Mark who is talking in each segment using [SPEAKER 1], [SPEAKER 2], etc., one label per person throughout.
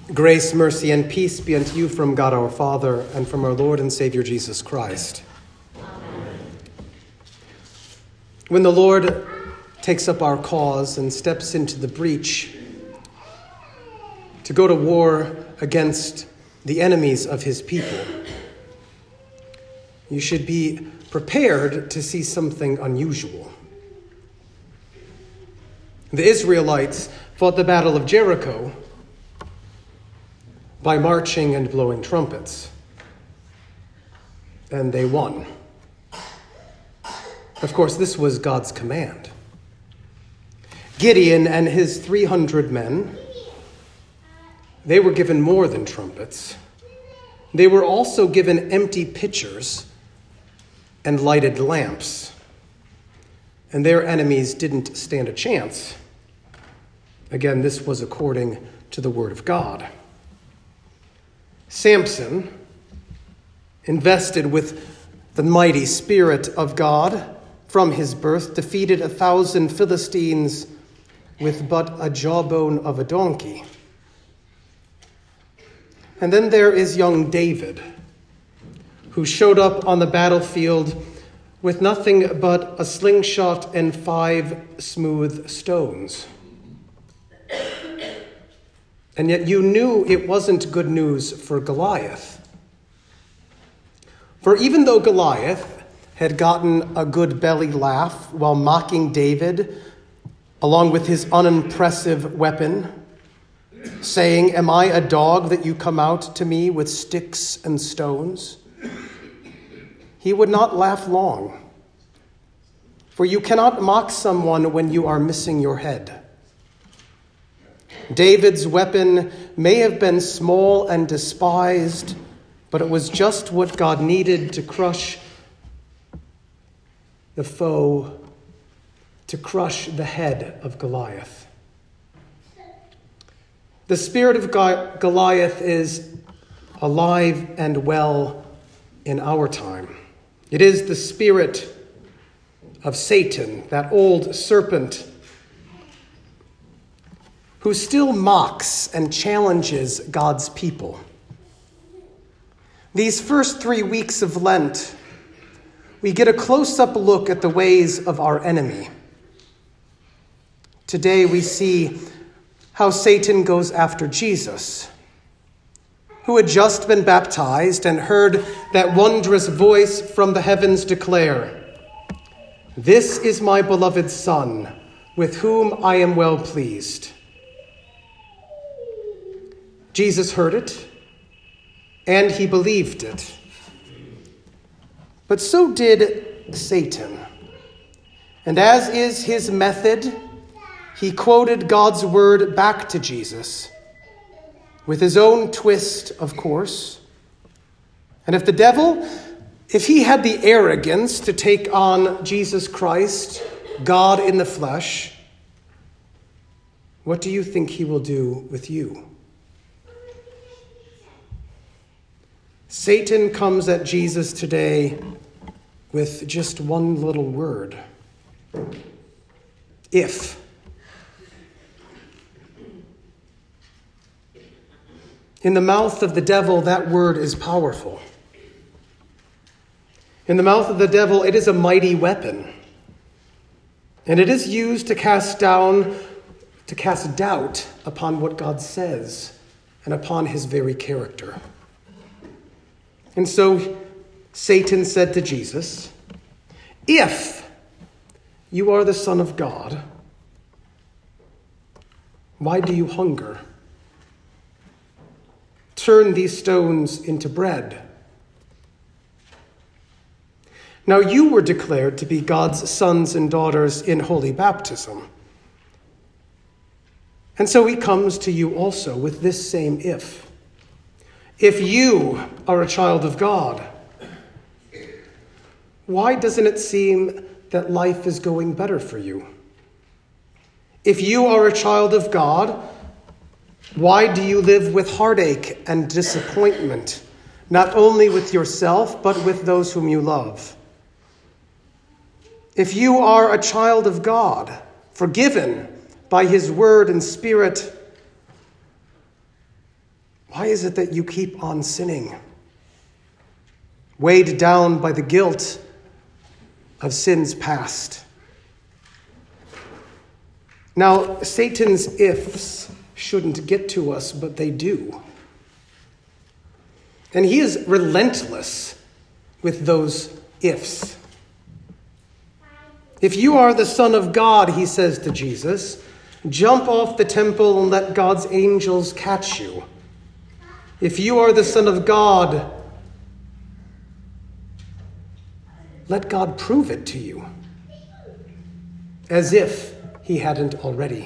[SPEAKER 1] Grace, mercy, and peace be unto you from God our Father and from our Lord and Savior Jesus Christ. Amen. When the Lord takes up our cause and steps into the breach to go to war against the enemies of his people, you should be prepared to see something unusual. The Israelites fought the Battle of Jericho by marching and blowing trumpets. And they won. Of course, this was God's command. Gideon and his 300 men, they were given more than trumpets. They were also given empty pitchers and lighted lamps. And their enemies didn't stand a chance. Again, this was according to the word of God. Samson, invested with the mighty Spirit of God from his birth, defeated 1,000 Philistines with but a jawbone of a donkey. And then there is young David, who showed up on the battlefield with nothing but a slingshot and 5 smooth stones. And yet you knew it wasn't good news for Goliath. For even though Goliath had gotten a good belly laugh while mocking David, along with his unimpressive weapon, saying, "Am I a dog that you come out to me with sticks and stones?" he would not laugh long. For you cannot mock someone when you are missing your head. David's weapon may have been small and despised, but it was just what God needed to crush the foe, to crush the head of Goliath. The spirit of Goliath is alive and well in our time. It is the spirit of Satan, that old serpent who still mocks and challenges God's people. These first 3 weeks of Lent, we get a close-up look at the ways of our enemy. Today we see how Satan goes after Jesus, who had just been baptized and heard that wondrous voice from the heavens declare, "This is my beloved Son, with whom I am well pleased." Jesus heard it, and he believed it. But so did Satan. And as is his method, he quoted God's word back to Jesus, with his own twist, of course. And if he had the arrogance to take on Jesus Christ, God in the flesh, what do you think he will do with you? Satan comes at Jesus today with just one little word: if. In the mouth of the devil, that word is powerful. In the mouth of the devil, it is a mighty weapon. And it is used to cast doubt upon what God says and upon his very character. And so Satan said to Jesus, "If you are the Son of God, why do you hunger? Turn these stones into bread." Now you were declared to be God's sons and daughters in holy baptism. And so he comes to you also with this same if. If you are a child of God, why doesn't it seem that life is going better for you? If you are a child of God, why do you live with heartache and disappointment, not only with yourself, but with those whom you love? If you are a child of God, forgiven by his word and spirit, Why is it that you keep on sinning? Weighed down by the guilt of sins past. Now, Satan's ifs shouldn't get to us, but they do. And he is relentless with those ifs. If you are the Son of God, he says to Jesus, jump off the temple and let God's angels catch you. If you are the Son of God, let God prove it to you. As if he hadn't already.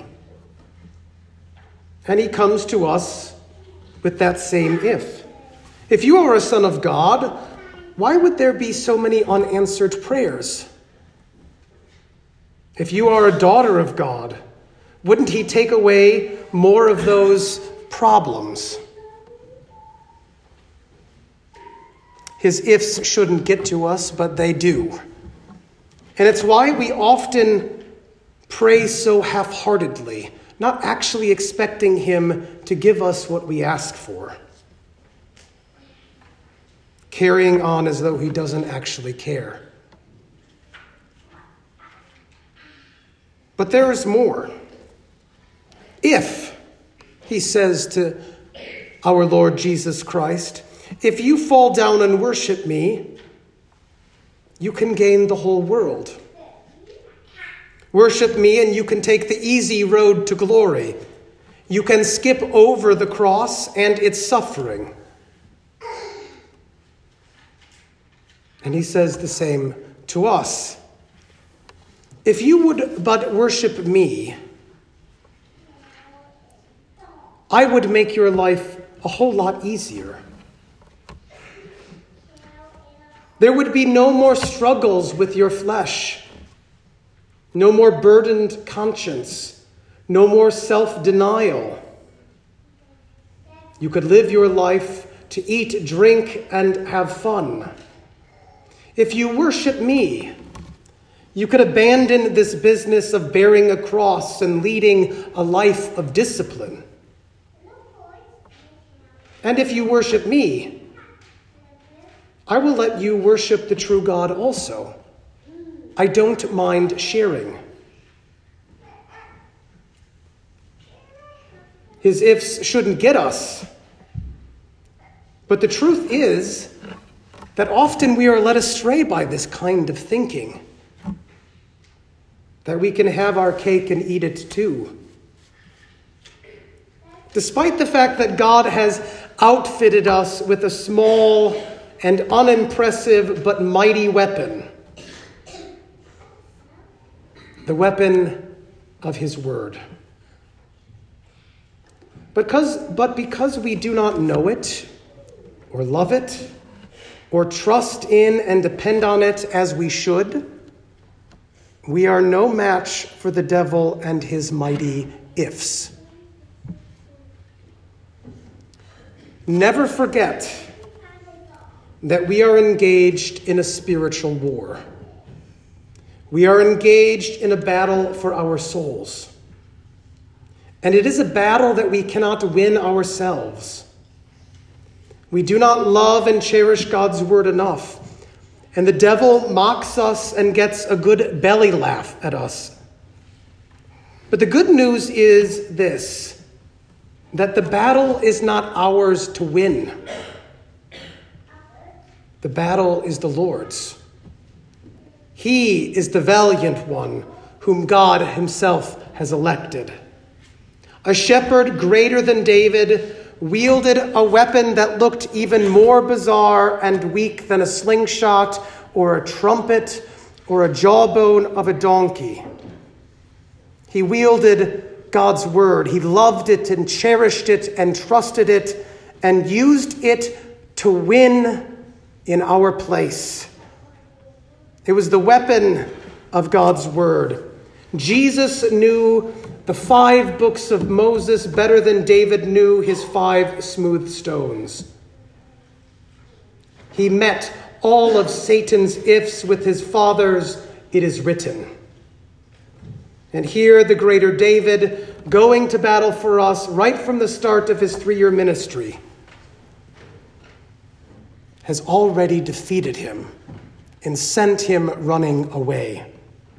[SPEAKER 1] And he comes to us with that same if. If you are a son of God, why would there be so many unanswered prayers? If you are a daughter of God, wouldn't he take away more of those problems? His ifs shouldn't get to us, but they do. And it's why we often pray so half-heartedly, not actually expecting him to give us what we ask for. Carrying on as though he doesn't actually care. But there is more. If, he says to our Lord Jesus Christ, if you fall down and worship me, you can gain the whole world. Worship me and you can take the easy road to glory. You can skip over the cross and its suffering. And he says the same to us. If you would but worship me, I would make your life a whole lot easier. There would be no more struggles with your flesh, no more burdened conscience, no more self-denial. You could live your life to eat, drink, and have fun. If you worship me, you could abandon this business of bearing a cross and leading a life of discipline. And if you worship me, I will let you worship the true God also. I don't mind sharing. His ifs shouldn't get us. But the truth is that often we are led astray by this kind of thinking. That we can have our cake and eat it too. Despite the fact that God has outfitted us with a small and unimpressive but mighty weapon. The weapon of his word. But because we do not know it, or love it, or trust in and depend on it as we should, we are no match for the devil and his mighty ifs. Never forget that we are engaged in a spiritual war. We are engaged in a battle for our souls. And it is a battle that we cannot win ourselves. We do not love and cherish God's word enough. And the devil mocks us and gets a good belly laugh at us. But the good news is this, that the battle is not ours to win. The battle is the Lord's. He is the valiant one whom God himself has elected. A shepherd greater than David wielded a weapon that looked even more bizarre and weak than a slingshot or a trumpet or a jawbone of a donkey. He wielded God's word. He loved it and cherished it and trusted it and used it to win in our place. It was the weapon of God's word. Jesus knew the 5 books of Moses better than David knew his 5 smooth stones. He met all of Satan's ifs with his father's, "It is written." And here the greater David, going to battle for us right from the start of his 3-year ministry, has already defeated him and sent him running away.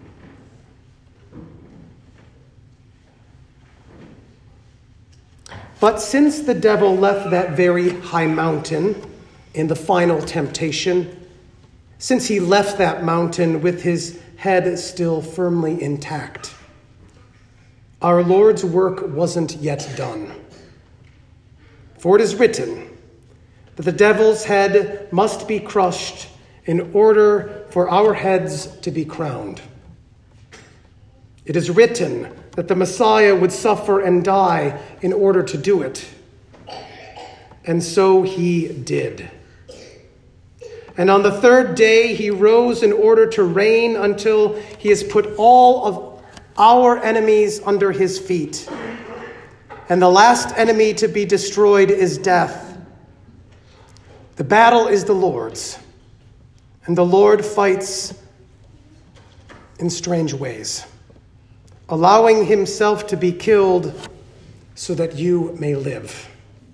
[SPEAKER 1] But since the devil left that very high mountain in the final temptation, since he left that mountain with his head still firmly intact, our Lord's work wasn't yet done. For it is written that the devil's head must be crushed in order for our heads to be crowned. It is written that the Messiah would suffer and die in order to do it. And so he did. And on the third day, he rose in order to reign until he has put all of our enemies under his feet. And the last enemy to be destroyed is death. The battle is the Lord's, and the Lord fights in strange ways, allowing himself to be killed so that you may live.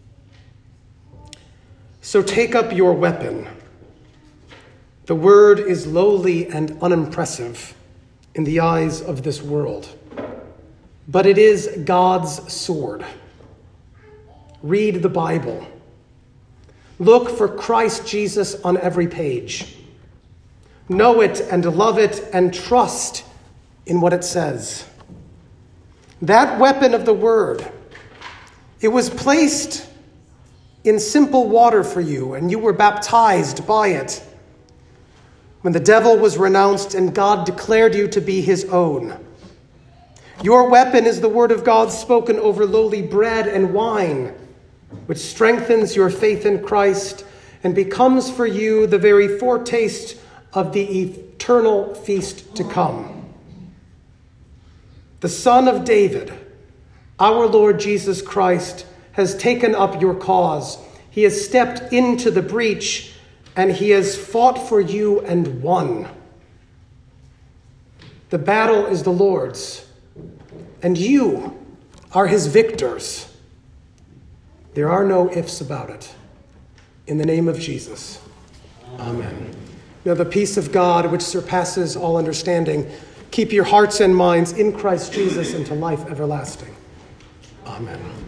[SPEAKER 1] So take up your weapon. The word is lowly and unimpressive in the eyes of this world, but it is God's sword. Read the Bible. Look for Christ Jesus on every page. Know it and love it and trust in what it says. That weapon of the word, it was placed in simple water for you, and you were baptized by it when the devil was renounced and God declared you to be his own. Your weapon is the word of God spoken over lowly bread and wine, which strengthens your faith in Christ and becomes for you the very foretaste of the eternal feast to come. The Son of David, our Lord Jesus Christ, has taken up your cause. He has stepped into the breach, and he has fought for you and won. The battle is the Lord's, and you are his victors. There are no ifs about it. In the name of Jesus, amen. Now the peace of God, which surpasses all understanding, keep your hearts and minds in Christ Jesus unto life everlasting. Amen.